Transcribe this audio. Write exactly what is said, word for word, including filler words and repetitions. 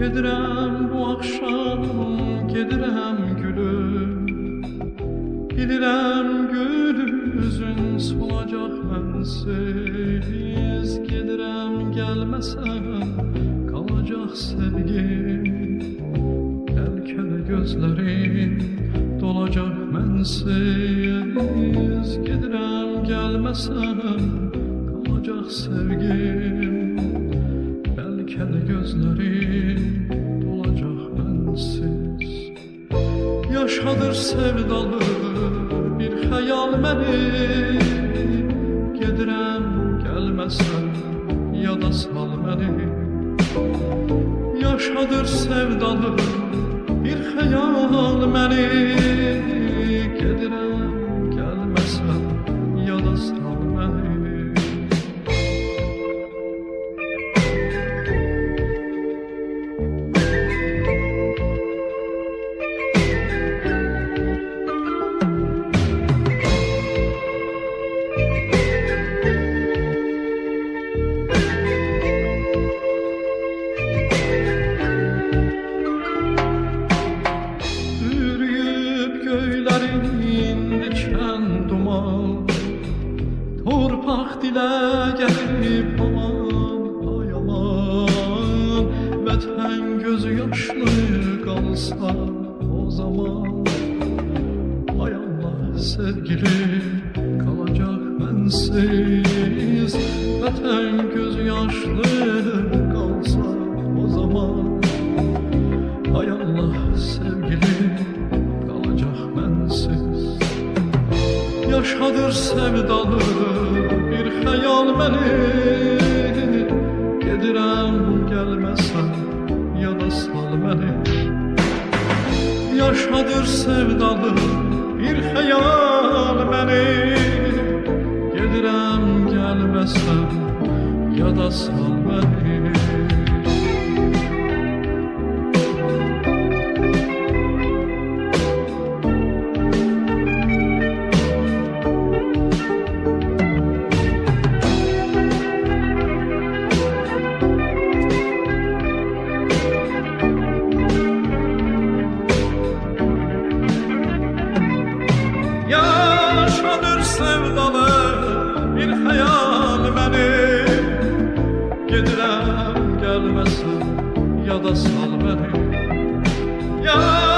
Gedirəm bu axşam, gedirəm gülüm. Bilirəm gül üzün solacaq mənsiz. Gedirəm gəlməsən qalacaq sevgim. Bəlkə də gözlərin dolacaq mənsiz. Gedirəm gəlməsən qalacaq sevgim. Bəlkə də gözlərin dolacaq mənsiz. Yaşadır sevdalı bir xəyal məni. Gedirəm gəlməsən yada sal məni. Yaşadır sevdalı bir xəyal məni. Gedirəm gəlməsən yada sal məni. Torpaq dilə gəlib aman, ay aman. Vətən gözü yaşlı qalsa o zaman. Ay Allah sevgili qalacaq mənsiz. Vətən gözü yaşlı qalsa o zaman. Ay Allah sevgili qalacaq mənsiz. Yaşadır sevdalı bir xəyal məni. Gedirəm gəlməsən yada sal məni. Yaşadır sevdalı bir xəyal məni. Gedirəm gəlməsən yada sal məni. Sevdalı bir xəyal məni. Gedirəm gəlməsən yada sal məni. Ya